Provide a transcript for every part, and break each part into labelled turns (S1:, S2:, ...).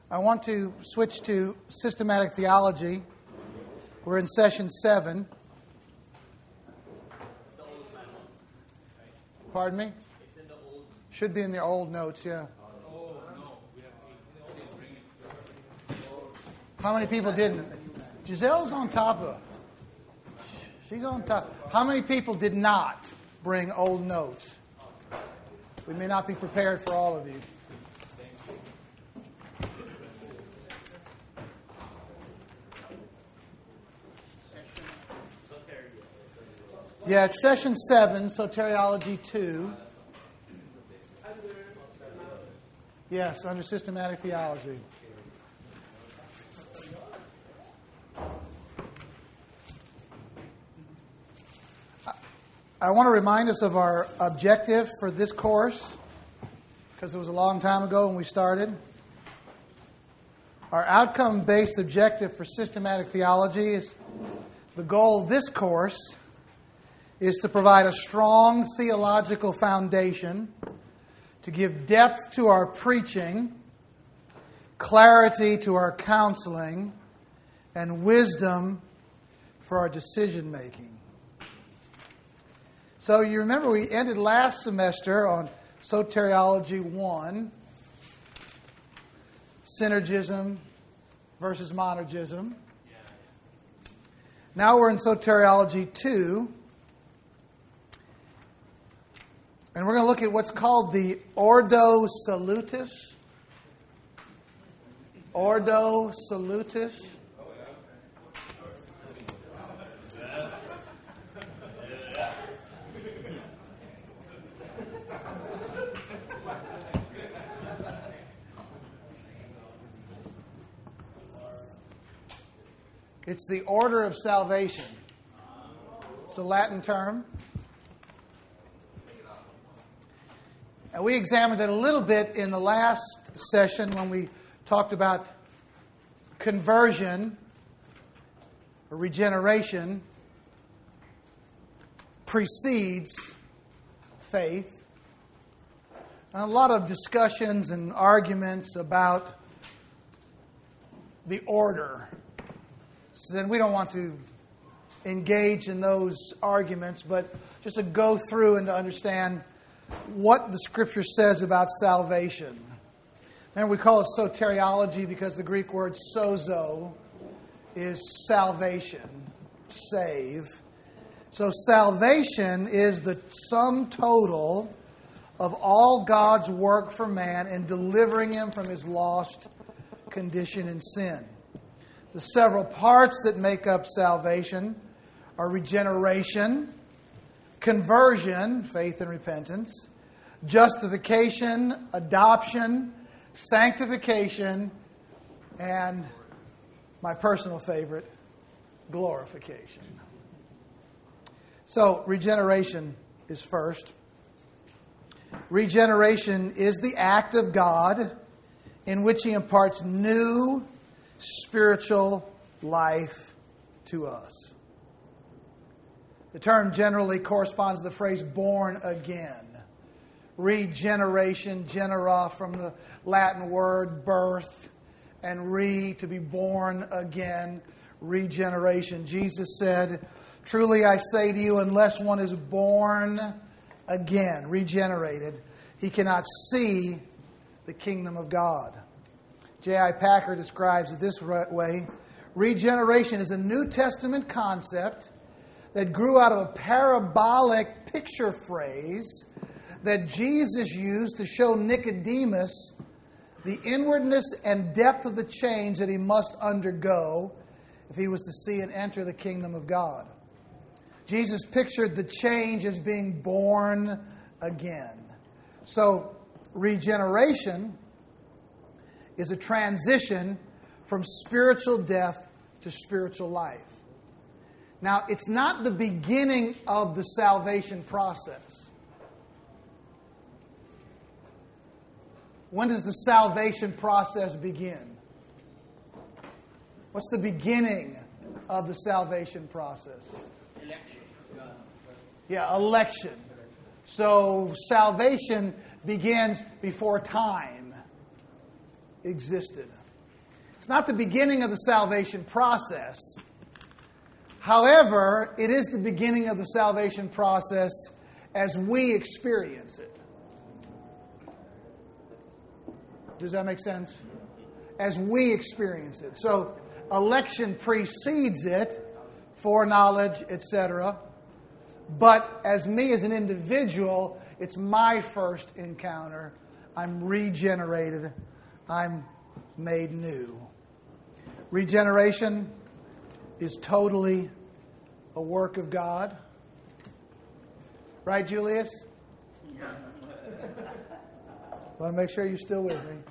S1: I want to switch to systematic theology. We're in session 7. Pardon me? Should be in the old notes, yeah. How many people didn't? Giselle's on top of it. She's on top. How many people did not bring old notes? We may not be prepared for all of you. Yeah, it's session 7, Soteriology 2. Yes, under systematic theology. I want to remind us of our objective for this course, because it was a long time ago when we started. Our outcome-based objective for systematic theology is the goal of this course is to provide a strong theological foundation, to give depth to our preaching, clarity to our counseling, and wisdom for our decision-making. So you remember we ended last semester on Soteriology 1, synergism versus monergism. Now we're in Soteriology 2, and we're going to look at what's called the Ordo Salutis. Ordo Salutis. It's the order of salvation. It's a Latin term. And we examined it a little bit in the last session when we talked about conversion or regeneration precedes faith. And a lot of discussions and arguments about the order. And we don't want to engage in those arguments, but just to go through and to understand what the Scripture says about salvation. And we call it soteriology because the Greek word sozo is salvation, save. So salvation is the sum total of all God's work for man in delivering him from his lost condition in sin. The several parts that make up salvation are regeneration, conversion, faith and repentance, justification, adoption, sanctification, and my personal favorite, glorification. So, regeneration is first. Regeneration is the act of God in which He imparts new spiritual life to us. The term generally corresponds to the phrase born again. Regeneration, genera from the Latin word birth, and to be born again, regeneration. Jesus said, "Truly I say to you, unless one is born again, regenerated, he cannot see the kingdom of God." J.I. Packer describes it this way: regeneration is a New Testament concept that grew out of a parabolic picture phrase that Jesus used to show Nicodemus the inwardness and depth of the change that he must undergo if he was to see and enter the kingdom of God. Jesus pictured the change as being born again. So, regeneration is a transition from spiritual death to spiritual life. Now, it's not the beginning of the salvation process. When does the salvation process begin? What's the beginning of the salvation process?
S2: Election.
S1: Yeah, election. So salvation begins before time existed. It's not the beginning of the salvation process. However, it is the beginning of the salvation process as we experience it. Does that make sense? As we experience it. So, election precedes it, foreknowledge, etc. But as me as an individual, it's my first encounter. I'm regenerated. I'm made new. Regeneration is totally a work of God. Right, Julius? Yeah. Want to make sure you're still with me.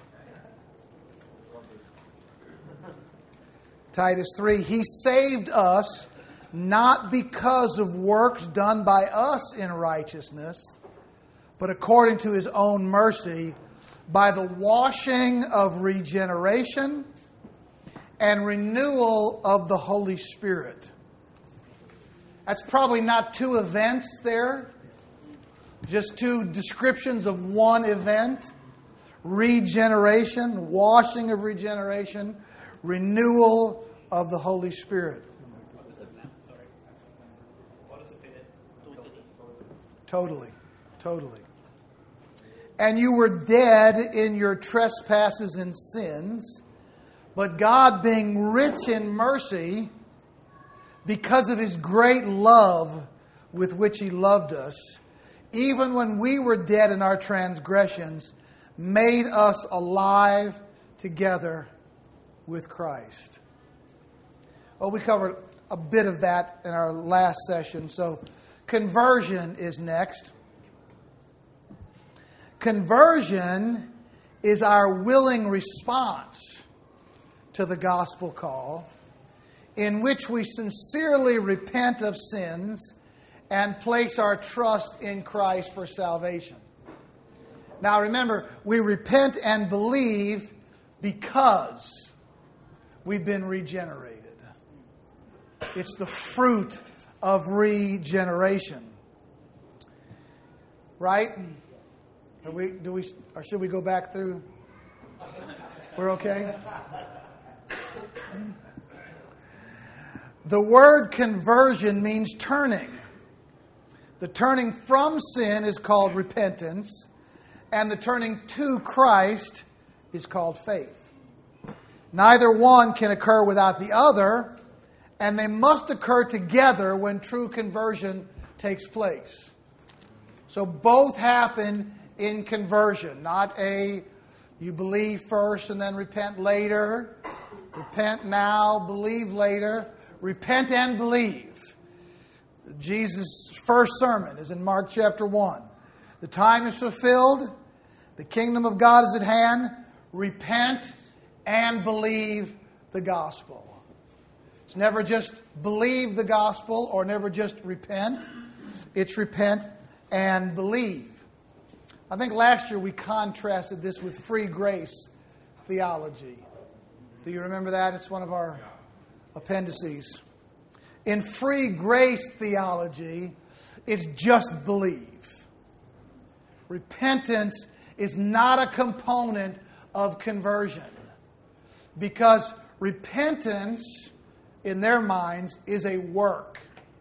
S1: Titus 3, He saved us not because of works done by us in righteousness, but according to His own mercy, by the washing of regeneration and renewal of the Holy Spirit. That's probably not two events there, just two descriptions of one event. Regeneration, washing of regeneration, renewal of the Holy Spirit.
S2: What does it mean? Sorry. What does it mean?
S1: Totally. And you were dead in your trespasses and sins, but God, being rich in mercy, because of His great love with which He loved us, even when we were dead in our transgressions, made us alive together with Christ. Well, we covered a bit of that in our last session, so conversion is next. Conversion is our willing response to the gospel call, in which we sincerely repent of sins and place our trust in Christ for salvation. Now remember, we repent and believe because we've been regenerated. It's the fruit of regeneration. Right? Or should we go back through? We're okay? The word conversion means turning. The turning from sin is called repentance, and the turning to Christ is called faith. Neither one can occur without the other, and they must occur together when true conversion takes place. So both happen in conversion, not you believe first and then repent later. Repent now, believe later. Repent and believe. Jesus' first sermon is in Mark chapter 1. The time is fulfilled. The kingdom of God is at hand. Repent and believe the gospel. It's never just believe the gospel or never just repent. It's repent and believe. I think last year we contrasted this with free grace theology. Do you remember that? It's one of our appendices. In free grace theology, it's just believe. Repentance is not a component of conversion, because repentance, in their minds, is a work.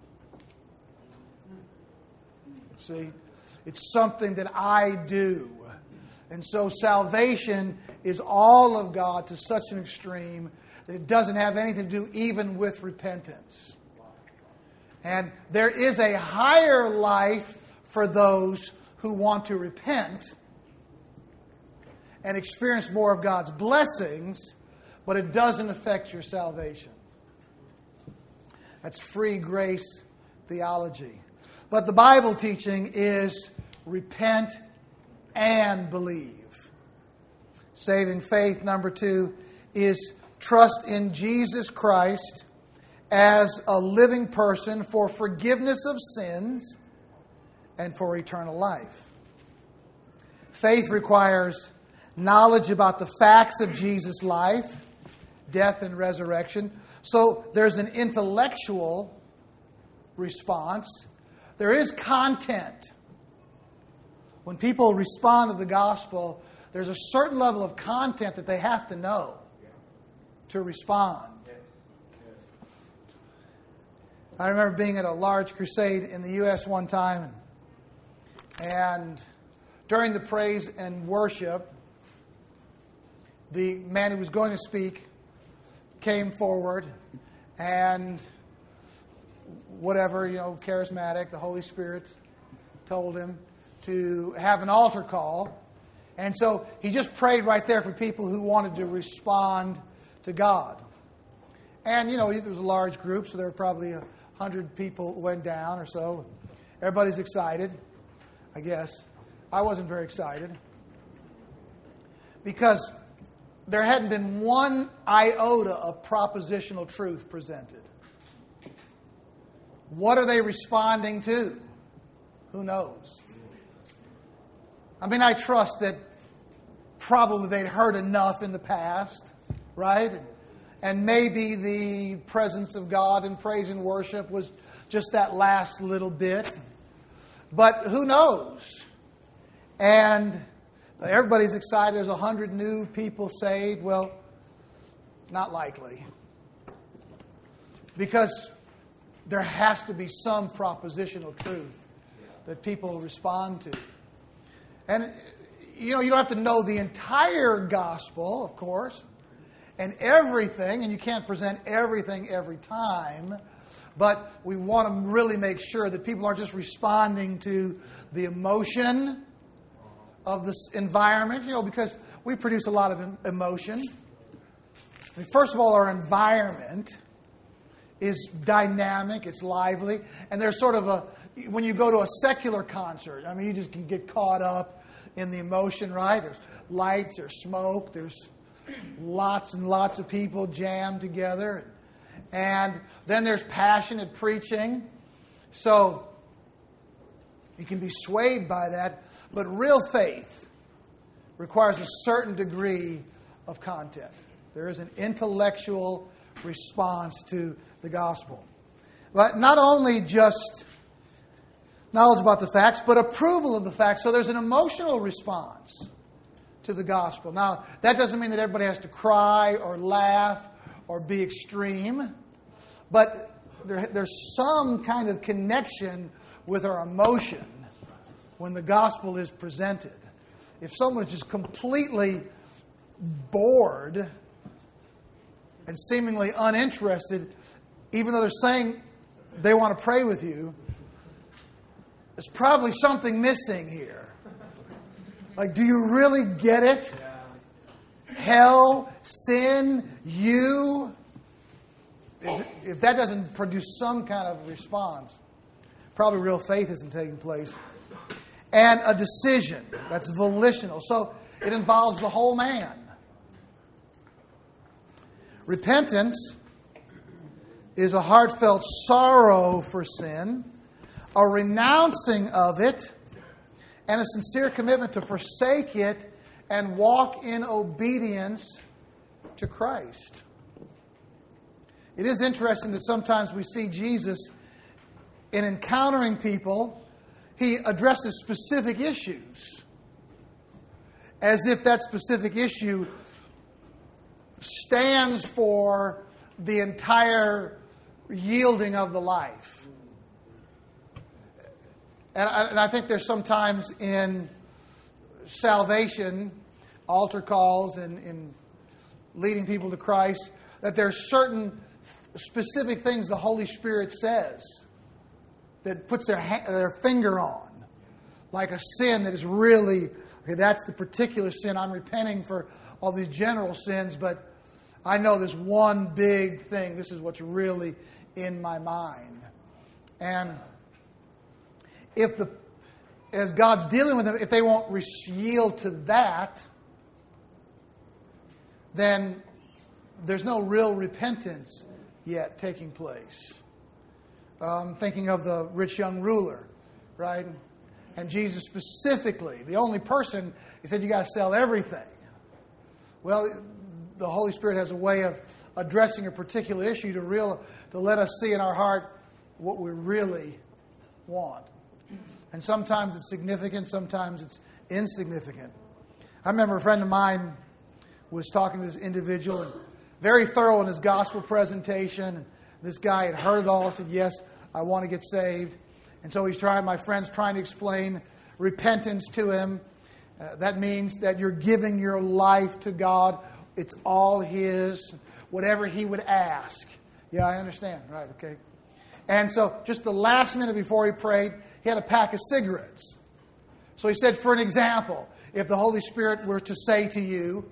S1: See? It's something that I do. And so salvation is all of God to such an extreme that it doesn't have anything to do even with repentance. And there is a higher life for those who want to repent and experience more of God's blessings, but it doesn't affect your salvation. That's free grace theology. But the Bible teaching is repent and believe. Saving faith, number 2, is trust in Jesus Christ as a living person for forgiveness of sins and for eternal life. Faith requires knowledge about the facts of Jesus' life, death, and resurrection. So there's an intellectual response. There is content. When people respond to the gospel, there's a certain level of content that they have to know to respond. I remember being at a large crusade in the U.S. one time, and during the praise and worship, the man who was going to speak came forward, and whatever, charismatic, the Holy Spirit told him to have an altar call. And so he just prayed right there for people who wanted to respond to God. And, there was a large group, so there were probably 100 people went down or so. Everybody's excited, I guess. I wasn't very excited because there hadn't been one iota of propositional truth presented. What are they responding to? Who knows? I mean, I trust that probably they'd heard enough in the past, right? And maybe the presence of God in praise and worship was just that last little bit. But who knows? And everybody's excited. There's 100 new people saved. Well, not likely. Because there has to be some propositional truth that people respond to. And, you don't have to know the entire gospel, of course, and everything, and you can't present everything every time, but we want to really make sure that people aren't just responding to the emotion of this environment, because we produce a lot of emotion. I mean, first of all, our environment is dynamic, it's lively, and there's sort of when you go to a secular concert, I mean, you just can get caught up in the emotion, right? There's lights, there's smoke, there's lots and lots of people jammed together. And then there's passionate preaching. So you can be swayed by that. But real faith requires a certain degree of content. There is an intellectual response to the gospel. But not only just knowledge about the facts, but approval of the facts. So there's an emotional response to the gospel. Now, that doesn't mean that everybody has to cry or laugh or be extreme, but there's some kind of connection with our emotion when the gospel is presented. If someone is just completely bored and seemingly uninterested, even though they're saying they want to pray with you, there's probably something missing here. Like, do you really get it? Hell, sin, you. If that doesn't produce some kind of response, probably real faith isn't taking place. And a decision that's volitional. So it involves the whole man. Repentance is a heartfelt sorrow for sin, a renouncing of it, and a sincere commitment to forsake it and walk in obedience to Christ. It is interesting that sometimes we see Jesus in encountering people, he addresses specific issues as if that specific issue stands for the entire yielding of the life. And I think there's sometimes in salvation, altar calls, and in leading people to Christ, that there's certain specific things the Holy Spirit says that puts their finger on. Like a sin that is really, okay, that's the particular sin. I'm repenting for all these general sins, but I know there's one big thing. This is what's really in my mind. And as God's dealing with them, if they won't yield to that, then there's no real repentance yet taking place. Thinking of the rich young ruler, right? And Jesus specifically, the only person, he said, you got to sell everything. Well, the Holy Spirit has a way of addressing a particular issue to let us see in our heart what we really want. And sometimes it's significant, sometimes it's insignificant. I remember a friend of mine was talking to this individual, and very thorough in his gospel presentation. This guy had heard it all, said, yes, I want to get saved. And so my friend's trying to explain repentance to him. That means that you're giving your life to God. It's all His, whatever He would ask. Yeah, I understand. Right, okay. And so just the last minute before he prayed, he had a pack of cigarettes. So he said, for an example, if the Holy Spirit were to say to you,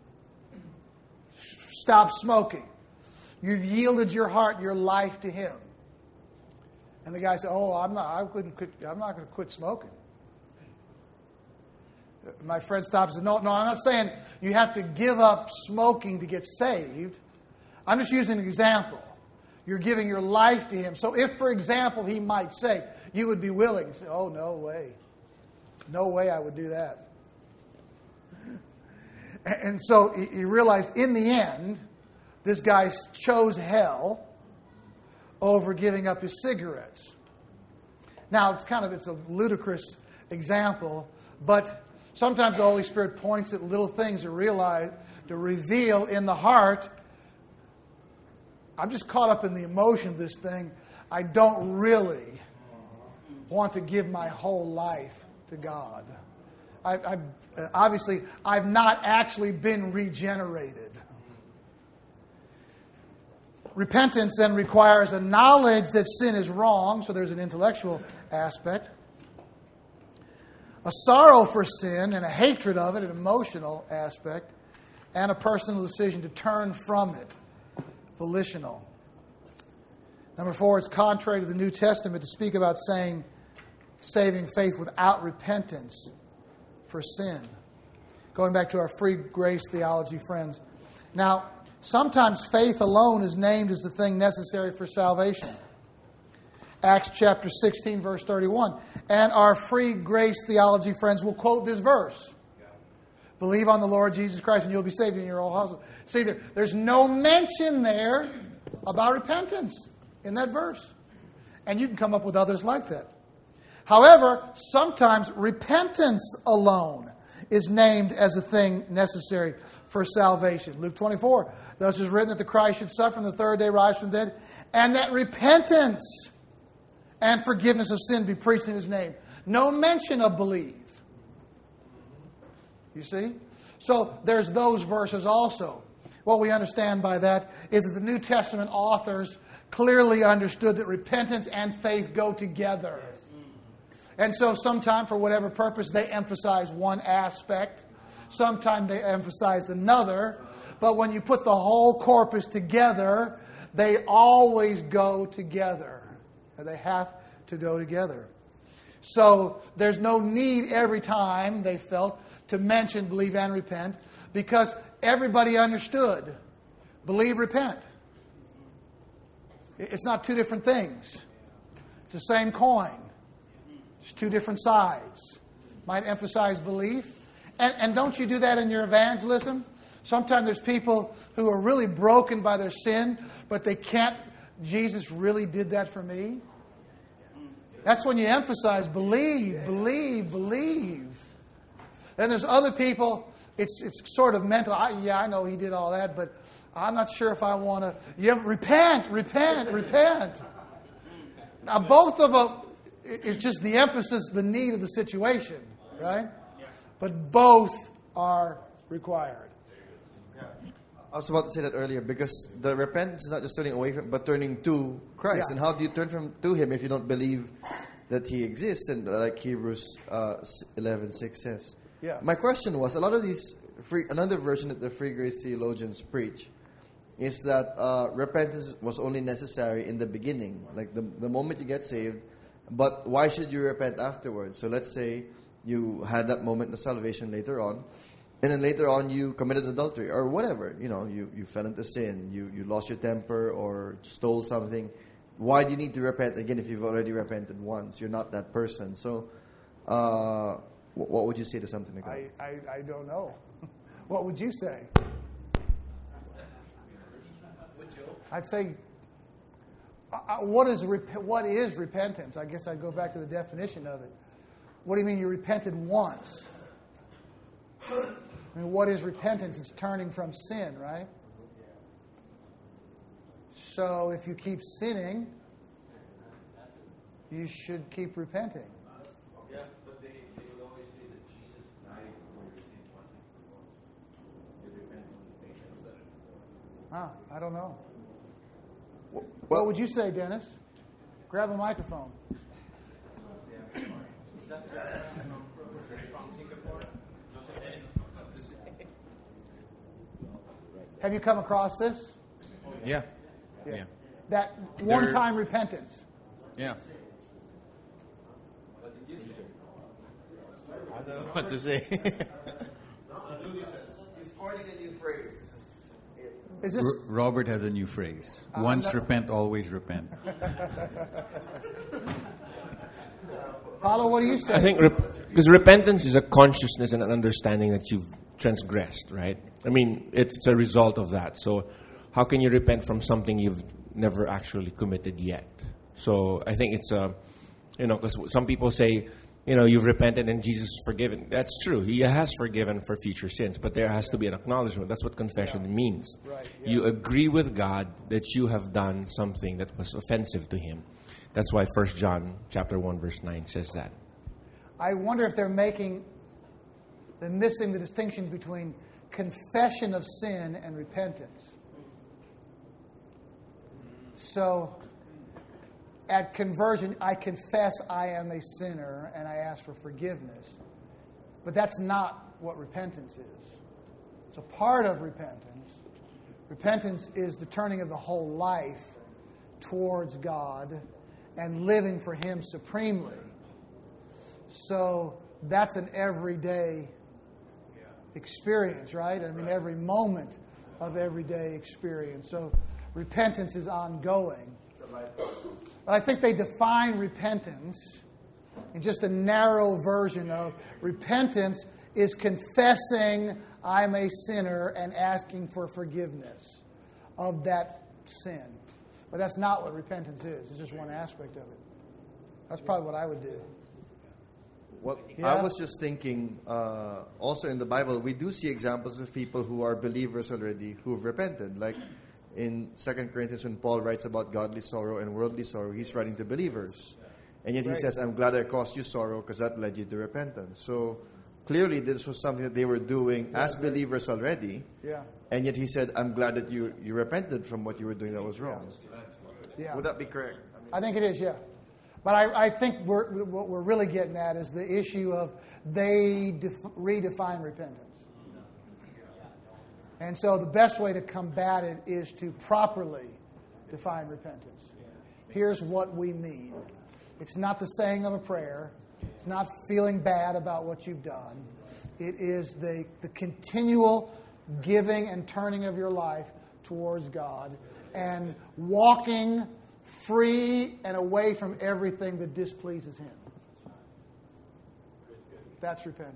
S1: stop smoking. You've yielded your heart, your life to Him. And the guy said, I'm not going to quit smoking. My friend stops and said, no, I'm not saying you have to give up smoking to get saved. I'm just using an example. You're giving your life to Him. So if, for example, He might say, you would be willing to say, oh, no way. No way I would do that. And so he realized in the end, this guy chose hell over giving up his cigarettes. Now, it's a ludicrous example, but sometimes the Holy Spirit points at little things to reveal in the heart, I'm just caught up in the emotion of this thing. I don't really want to give my whole life to God. I've not actually been regenerated. Repentance then requires a knowledge that sin is wrong, so there's an intellectual aspect. A sorrow for sin and a hatred of it, an emotional aspect, and a personal decision to turn from it, volitional. Number 4, it's contrary to the New Testament to speak about saving faith without repentance for sin. Going back to our free grace theology, friends. Now, sometimes faith alone is named as the thing necessary for salvation. Acts chapter 16, verse 31. And our free grace theology friends will quote this verse. Believe on the Lord Jesus Christ and you'll be saved in your whole household. See, there's no mention there about repentance in that verse. And you can come up with others like that. However, sometimes repentance alone is named as a thing necessary for salvation. Luke 24, thus is written that the Christ should suffer and the third day rise from the dead, and that repentance and forgiveness of sin be preached in His name. No mention of believe. You see? So there's those verses also. What we understand by that is that the New Testament authors clearly understood that repentance and faith go together. And so sometimes, for whatever purpose, they emphasize one aspect. Sometimes they emphasize another. But when you put the whole corpus together, they always go together. They have to go together. So there's no need every time, they felt, to mention believe and repent, because everybody understood believe, repent. It's not two different things. It's the same coin. It's two different sides. Might emphasize belief. And don't you do that in your evangelism? Sometimes there's people who are really broken by their sin, but they can't. Jesus really did that for me. That's when you emphasize believe, believe, believe. Then there's other people, it's sort of mental. I know He did all that, but I'm not sure if I want to. Repent, repent, repent. Now, both of them, it's just the emphasis, the need of the situation, right? But both are required.
S3: I was about to say that earlier, because the repentance is not just turning away from, but turning to Christ.
S1: Yeah.
S3: And how do you turn to Him if you don't believe that He exists? And like Hebrews 11:6 says.
S1: Yeah.
S3: My question was, a lot of these, another version that the free grace theologians preach is that repentance was only necessary in the beginning, like the moment you get saved. But why should you repent afterwards? So let's say you had that moment of salvation later on, and then later on you committed adultery or whatever. You fell into sin, you lost your temper or stole something. Why do you need to repent again if you've already repented once? You're not that person. So what would you say to something like that?
S1: I don't know. What would you say? I'd say, what is repentance? I guess I'd go back to the definition of it. What do you mean you repented once? I mean, what is repentance? It's turning from sin, right? So if you keep sinning, you should keep repenting.
S4: Yeah, but they would always say that Jesus died for your sins once and for all. You repent when you make that.
S1: I don't know.
S3: Well,
S1: What would you say, Dennis? Grab a microphone. Have you come across this?
S5: Yeah. Yeah.
S1: That one-time repentance.
S5: Yeah. I don't know what to say.
S3: He's coining a new phrase.
S1: Is this?
S5: Robert has a new phrase. Once repent, always repent.
S1: Paulo, what do you say?
S6: I think because repentance is a consciousness and an understanding that you've transgressed, right? I mean, it's a result of that. So how can you repent from something you've never actually committed yet? So I think it's because some people say, you've repented and Jesus is forgiven. That's true. He has forgiven for future sins, but there has to be an acknowledgement. That's what confession means.
S1: Right,
S6: You agree with God that you have done something that was offensive to Him. That's why 1 John chapter 1 verse 9 says that.
S1: I wonder if they're missing the distinction between confession of sin and repentance. So, at conversion, I confess I am a sinner and I ask for forgiveness. But that's not what repentance is. It's a part of repentance. Repentance is the turning of the whole life towards God and living for Him supremely. So that's an everyday experience, right? I mean, every moment of everyday experience. So repentance is ongoing. But I think they define repentance in just a narrow version of repentance is confessing I'm a sinner and asking for forgiveness of that sin. But that's not what repentance is. It's just one aspect of it. That's probably what I would do.
S3: Well,
S1: Yeah.
S3: I was just thinking, also in the Bible, we do see examples of people who are believers already who've repented. Like in 2 Corinthians, when Paul writes about godly sorrow and worldly sorrow, he's writing to believers. And yet he
S1: Right.
S3: says, I'm glad I caused you sorrow because that led you to repentance. So clearly this was something that they were doing as believers already.
S1: Yeah.
S3: And yet he said, I'm glad that you repented from what you were doing that was wrong.
S1: Yeah.
S3: Would that be correct?
S1: I think it is, yeah. But I think what we're really getting at is the issue of they redefine repentance. And so the best way to combat it is to properly define repentance. Here's what we mean. It's not the saying of a prayer. It's not feeling bad about what you've done. It is the continual giving and turning of your life towards God and walking free and away from everything that displeases Him. That's repentance.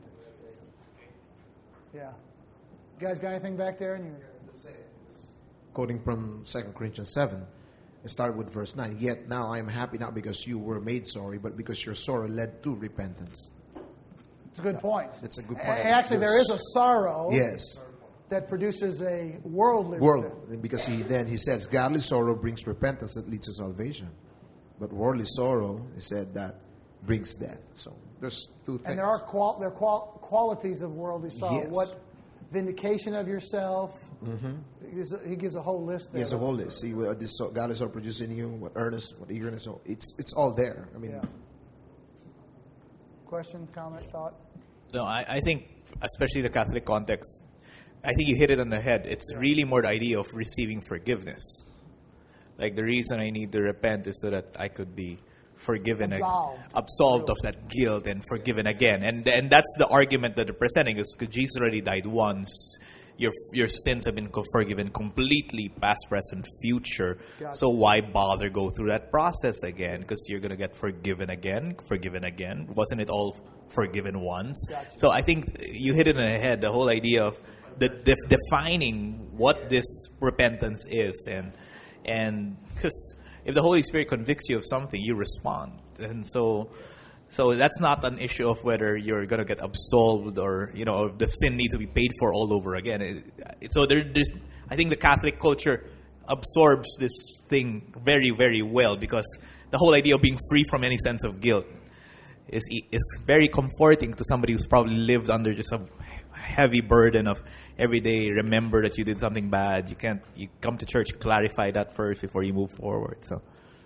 S1: Yeah. You guys got anything back there?
S7: Quoting from 2 Corinthians 7, it started with verse 9. Yet now I am happy not because you were made sorry, but because your sorrow led to repentance.
S1: It's a good point.
S7: It's a good point.
S1: Actually, there is a sorrow
S7: Yes.
S1: that produces a worldly
S7: World,
S1: repentance.
S7: because he says, godly sorrow brings repentance that leads to salvation. But worldly sorrow, he said, that brings death. So there's two things.
S1: And there are qualities of worldly sorrow.
S7: Yes.
S1: What vindication of yourself. He gives a whole list there.
S7: Yes, of all this. See what this godly sorrow produces in you, what earnest, what eagerness. So it's all there. I mean,
S1: Yeah. Question, comment, thought?
S2: No, I think, especially the Catholic context, I think you hit it on the head. It's really more the idea of receiving forgiveness. Like the reason I need to repent is so that I could be forgiven, absolved of that guilt and forgiven again. And that's the argument that they're presenting, is because Jesus already died once. Your sins have been forgiven completely, past, present, future.
S1: Gotcha.
S2: So why bother go through that process again? Because you're going to get forgiven again. Wasn't it all forgiven once?
S1: Gotcha.
S2: So I think you hit it on the head, the whole idea of defining what this repentance is. And because if the Holy Spirit convicts you of something, you respond. And so that's not an issue of whether you're going to get absolved or, the sin needs to be paid for all over again. So there's, I think the Catholic culture absorbs this thing very, very well, because the whole idea of being free from any sense of guilt is very comforting to somebody who's probably lived under just a heavy burden of every day remember that you did something bad. You come to church, clarify that first before you move forward. So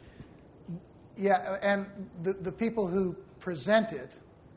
S1: yeah, and the people who present it,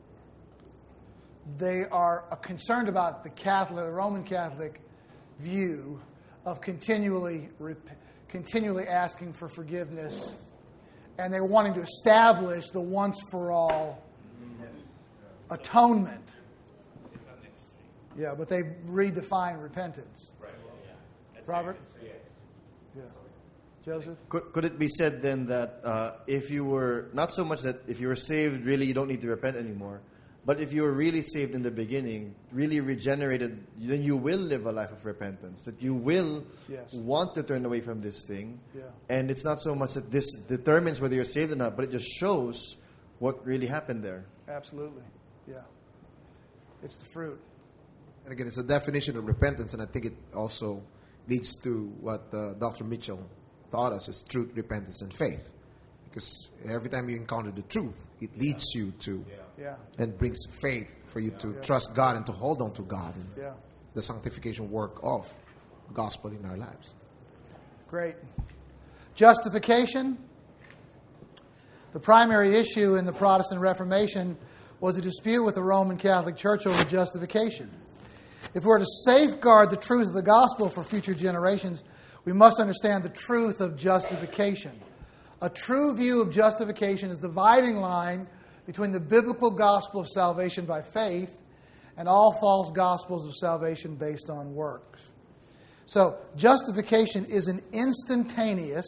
S1: they are concerned about the Roman Catholic view of continually asking for forgiveness, and they're wanting to establish the once for all atonement. Yeah, but they redefine repentance. Robert? Yeah. Joseph?
S3: Could it be said then that if you were, not so much that if you were saved, really you don't need to repent anymore, but if you were really saved in the beginning, really regenerated, then you will live a life of repentance. That you will want to turn away from this thing. Yeah. And it's not so much that this determines whether you're saved or not, but it just shows what really happened there.
S1: Absolutely. Yeah. It's the fruit.
S7: And again, it's a definition of repentance, and I think it also leads to what Dr. Mitchell taught us is truth, repentance, and faith. Because every time you encounter the truth, it leads you to and brings faith for you to trust God and to hold on to God and the sanctification work of the gospel in our lives.
S1: Great. Justification. The primary issue in the Protestant Reformation was a dispute with the Roman Catholic Church over justification. If we're to safeguard the truth of the gospel for future generations, we must understand the truth of justification. A true view of justification is the dividing line between the biblical gospel of salvation by faith and all false gospels of salvation based on works. So, justification is an instantaneous,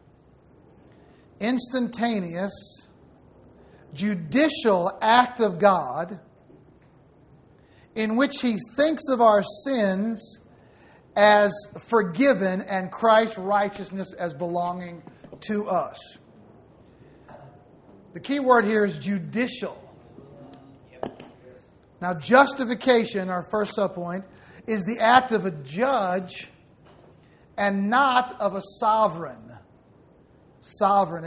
S1: judicial act of God in which He thinks of our sins as forgiven and Christ's righteousness as belonging to us. The key word here is judicial. Now, justification, our first subpoint, is the act of a judge and not of a sovereign. Sovereign,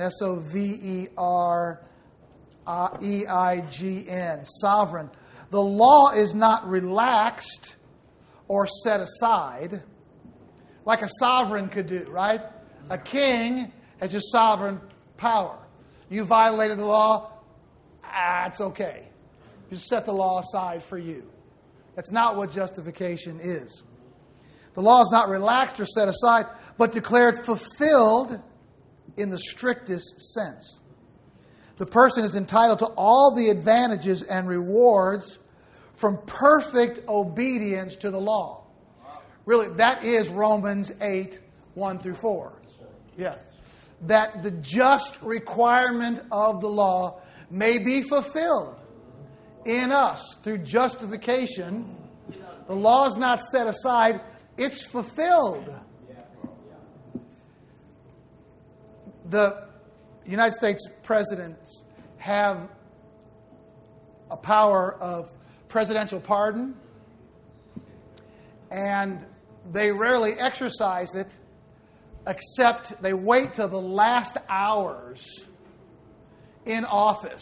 S1: S-O-V-E-R-E-I-G-N, sovereign. The law is not relaxed or set aside like a sovereign could do, right? A king has just sovereign power. You violated the law, it's okay. Just set the law aside for you. That's not what justification is. The law is not relaxed or set aside, but declared fulfilled in the strictest sense. The person is entitled to all the advantages and rewards from perfect obedience to the law. Really, that is Romans 8, 1 through 4. Yes. That the just requirement of the law may be fulfilled in us through justification. The law is not set aside, it's fulfilled. The United States presidents have a power of presidential pardon, and they rarely exercise it, except they wait till the last hours in office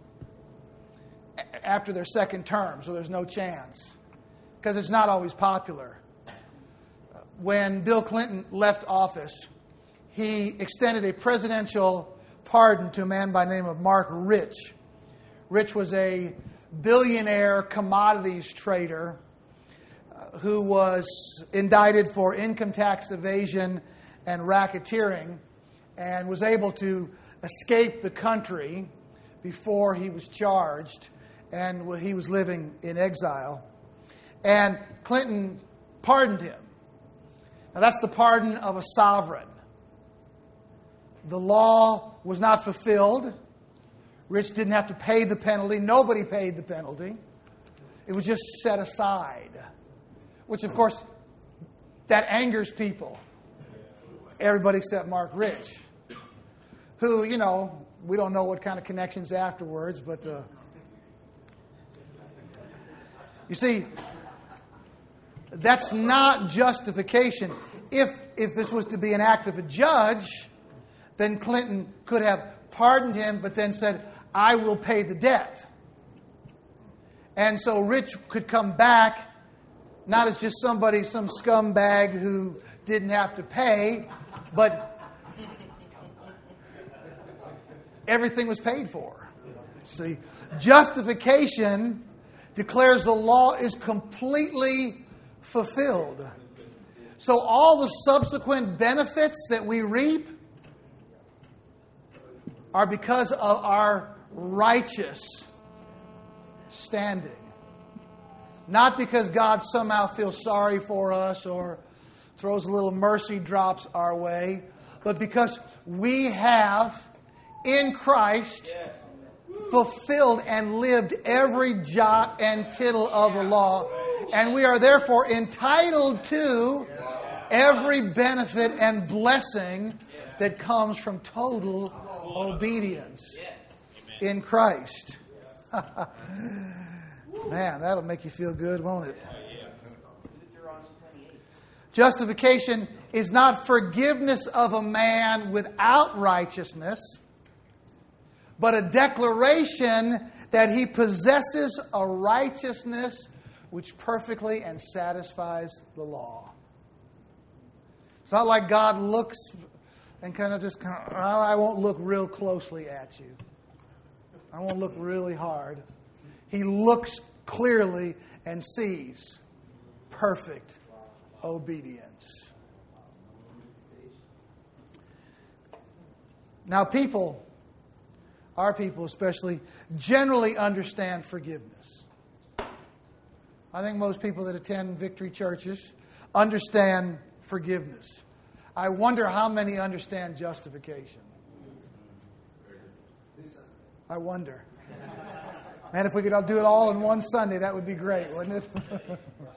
S1: after their second term, so there's no chance, because it's not always popular. When Bill Clinton left office, he extended a presidential pardon to a man by the name of Mark Rich. Rich was a billionaire commodities trader who was indicted for income tax evasion and racketeering and was able to escape the country before he was charged, and he was living in exile. And Clinton pardoned him. Now that's the pardon of a sovereign. The law was not fulfilled. Rich didn't have to pay the penalty. Nobody paid the penalty. It was just set aside. Which, of course, that angers people. Everybody except Mark Rich. Who, we don't know what kind of connections afterwards, but you see, That's not justification. If this was to be an act of a judge, then Clinton could have pardoned him, but then said, I will pay the debt. And so Rich could come back, not as just some scumbag who didn't have to pay, but everything was paid for. See, justification declares the law is completely fulfilled. So all the subsequent benefits that we reap are because of our righteous standing. Not because God somehow feels sorry for us or throws little mercy drops our way, but because we have, in Christ, fulfilled and lived every jot and tittle of the law. And we are therefore entitled to every benefit and blessing that comes from total obedience in Christ. Man, that'll make you feel good, won't it? Justification is not forgiveness of a man without righteousness, but a declaration that he possesses a righteousness which perfectly and satisfies the law. It's not like God looks and I won't look real closely at you. I won't look really hard. He looks clearly and sees perfect obedience. Now our people especially, generally understand forgiveness. I think most people that attend Victory churches understand forgiveness. I wonder how many understand justification. I wonder. Man, if we could do it all in one Sunday, that would be great, wouldn't it?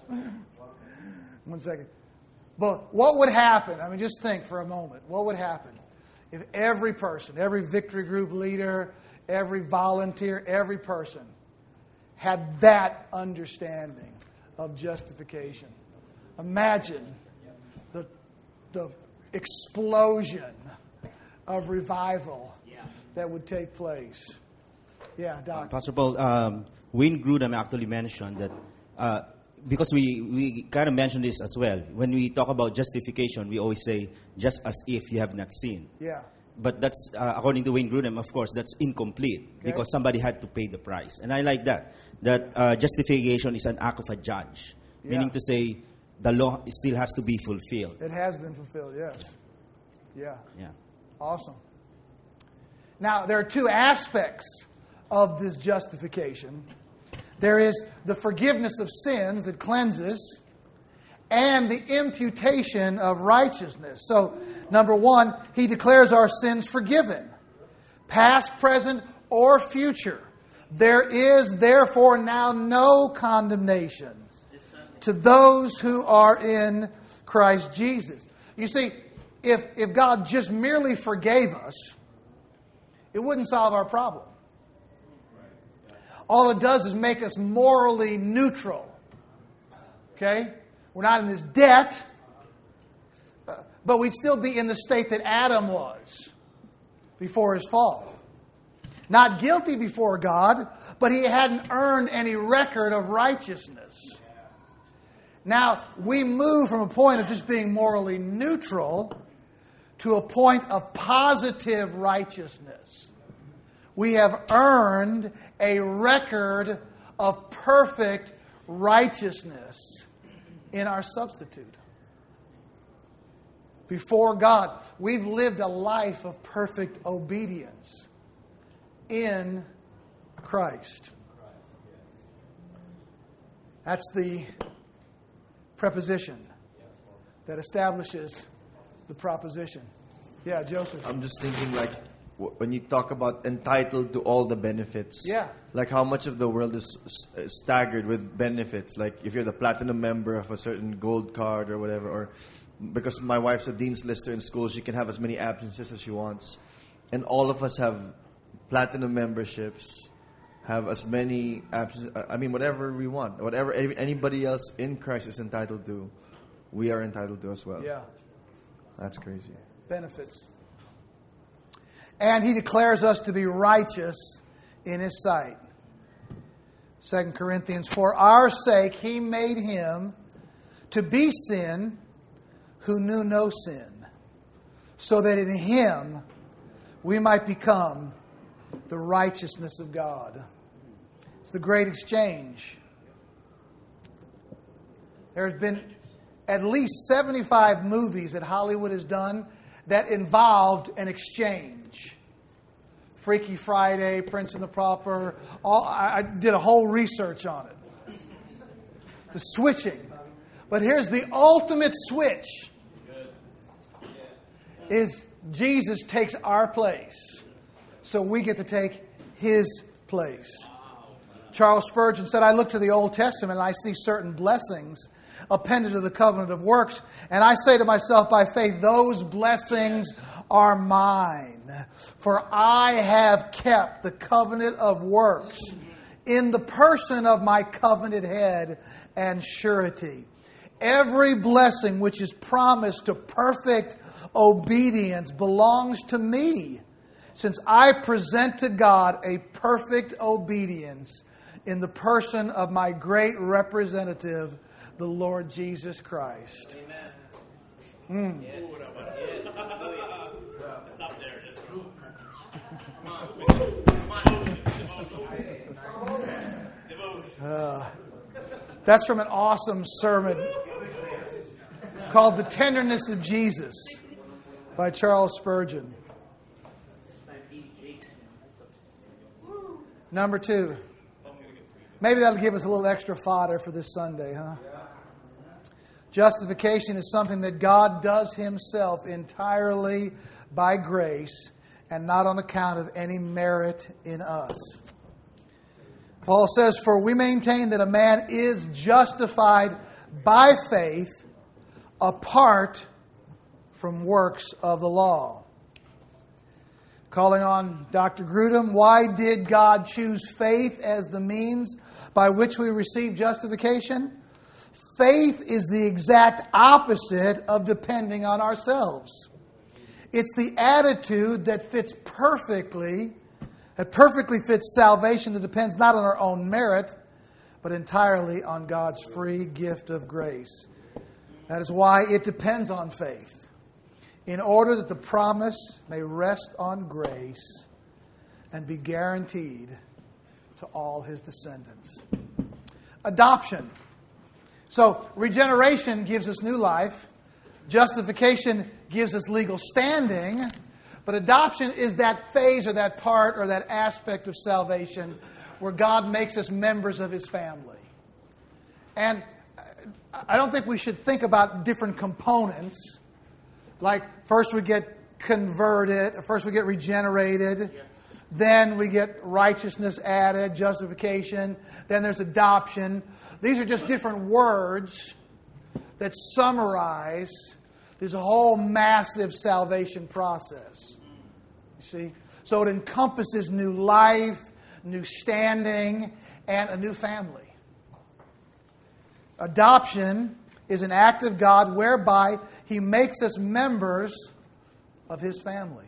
S1: 1 second. But what would happen? I mean, just think for a moment. What would happen if every person, every Victory Group leader, every volunteer, every person had that understanding of justification? Imagine the explosion of revival that would take place. Yeah, Doc.
S8: Pastor Paul, Wayne Grudem actually mentioned that because we kind of mentioned this as well. When we talk about justification, we always say, just as if you have not sinned.
S1: Yeah.
S8: But that's, according to Wayne Grudem, of course, that's incomplete because somebody had to pay the price. And I like that justification is an act of a judge, meaning to say the law still has to be fulfilled.
S1: It has been fulfilled, yes. Yeah.
S8: Yeah.
S1: Awesome. Now, there are two aspects of this justification. There is the forgiveness of sins that cleanses and the imputation of righteousness. So, number one, he declares our sins forgiven, past, present, or future. There is therefore now no condemnation to those who are in Christ Jesus. You see, if God just merely forgave us, it wouldn't solve our problem. All it does is make us morally neutral. Okay? We're not in His debt, but we'd still be in the state that Adam was before his fall. Not guilty before God, but he hadn't earned any record of righteousness. Now, we move from a point of just being morally neutral to a point of positive righteousness. We have earned a record of perfect righteousness in our substitute. Before God, we've lived a life of perfect obedience in Christ. That's the preposition that establishes the proposition. Yeah, Joseph.
S3: I'm just thinking, like, when you talk about entitled to all the benefits, like how much of the world is staggered with benefits. Like if you're the platinum member of a certain gold card or whatever, or because my wife's a dean's lister in school, she can have as many absences as she wants. And all of us have platinum memberships have as many whatever we want, whatever anybody else in Christ is entitled to, we are entitled to as well.
S1: Yeah.
S3: That's crazy.
S1: Benefits. And he declares us to be righteous in his sight. 2 Corinthians, for our sake he made him to be sin who knew no sin, so that in him we might become the righteousness of God. It's the great exchange. There's been at least 75 movies that Hollywood has done that involved an exchange. Freaky Friday, Prince and the Pauper. I did a whole research on it. The switching. But here's the ultimate switch. Is Jesus takes our place, so we get to take his place. Charles Spurgeon said, I look to the Old Testament and I see certain blessings appended to the covenant of works, and I say to myself by faith, those blessings are mine. For I have kept the covenant of works in the person of my covenanted head and surety. Every blessing which is promised to perfect obedience belongs to me, since I present to God a perfect obedience in the person of my great representative, the Lord Jesus Christ.
S2: Amen.
S1: That's from an awesome sermon called The Tenderness of Jesus by Charles Spurgeon. Number 2. Maybe that'll give us a little extra fodder for this Sunday, huh? Justification is something that God does himself entirely by grace and not on account of any merit in us. Paul says, for we maintain that a man is justified by faith apart from works of the law. Calling on Dr. Grudem, why did God choose faith as the means by which we receive justification? Faith is the exact opposite of depending on ourselves. It's the attitude that perfectly fits salvation, that depends not on our own merit, but entirely on God's free gift of grace. That is why it depends on faith, in order that the promise may rest on grace and be guaranteed to all his descendants. Adoption. So, regeneration gives us new life. Justification gives us legal standing. But adoption is that phase or that part or that aspect of salvation where God makes us members of his family. And I don't think we should think about different components. Like, first we get converted, first we get regenerated, then we get righteousness added, justification, then there's adoption. These are just different words that summarize this whole massive salvation process. You see? So it encompasses new life, new standing, and a new family. Adoption is an act of God whereby he makes us members of his family.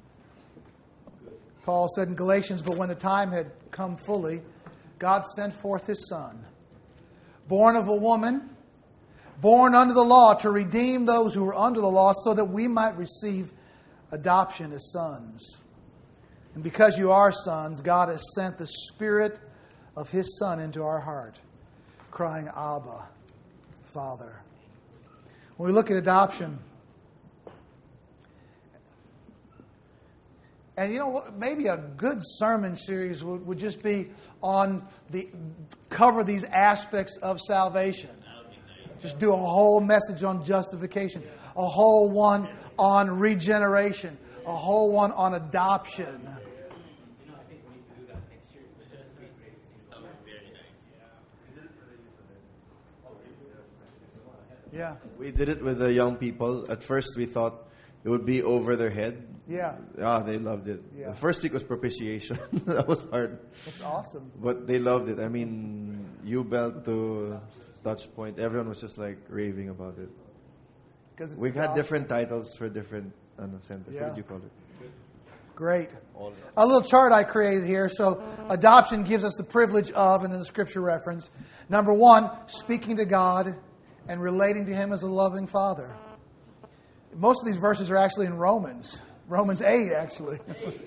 S1: Paul said in Galatians, but when the time had come fully, God sent forth his Son, born of a woman, born under the law, to redeem those who were under the law, so that we might receive adoption as sons. And because you are sons, God has sent the Spirit of his Son into our heart, crying, Abba, Father. When we look at adoption, and you know what, maybe a good sermon series would just be on cover these aspects of salvation. Just do a whole message on justification, a whole one on regeneration, a whole one on adoption. Yeah.
S3: We did it with the young people. At first we thought it would be over their head.
S1: Yeah.
S3: They loved it.
S1: Yeah.
S3: The first week was propitiation. That was hard.
S1: That's awesome.
S3: But they loved it. I mean, U-Belt to Touch Point, everyone was just like raving about it.
S1: 'Cause it's
S3: We've
S1: the
S3: had
S1: gospel.
S3: different titles for different centers.
S1: Yeah.
S3: What did you call it?
S1: Great. A little chart I created here. So adoption gives us the privilege of, and then the scripture reference. Number 1, speaking to God and relating to Him as a loving Father. Most of these verses are actually in Romans. Romans 8, actually.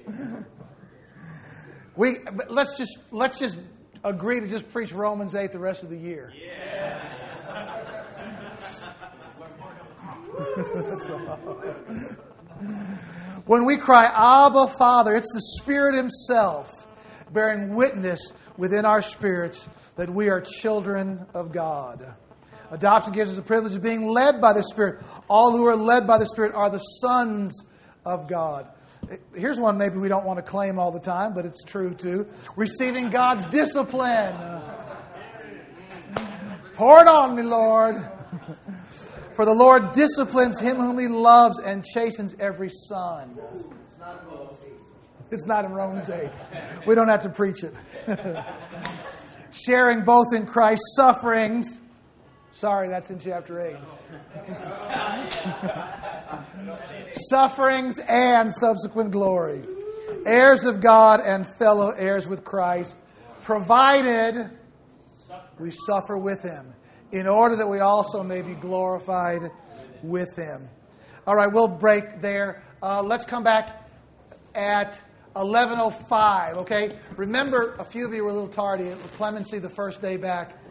S1: But let's just agree to just preach Romans 8 the rest of the year. When we cry, Abba, Father, it's the Spirit Himself bearing witness within our spirits that we are children of God. Adoption gives us the privilege of being led by the Spirit. All who are led by the Spirit are the sons of God. Here's one maybe we don't want to claim all the time, but it's true too. Receiving God's discipline. Pour it on me, Lord. For the Lord disciplines him whom He loves and chastens every son. It's not in Romans 8. We don't have to preach it. Sharing both in Christ's sufferings. Sorry, that's in chapter 8. Sufferings and subsequent glory. Heirs of God and fellow heirs with Christ, provided we suffer with Him, in order that we also may be glorified with Him. All right, we'll break there. Let's come back at 11:05, okay? Remember, a few of you were a little tardy. It was clemency the first day back.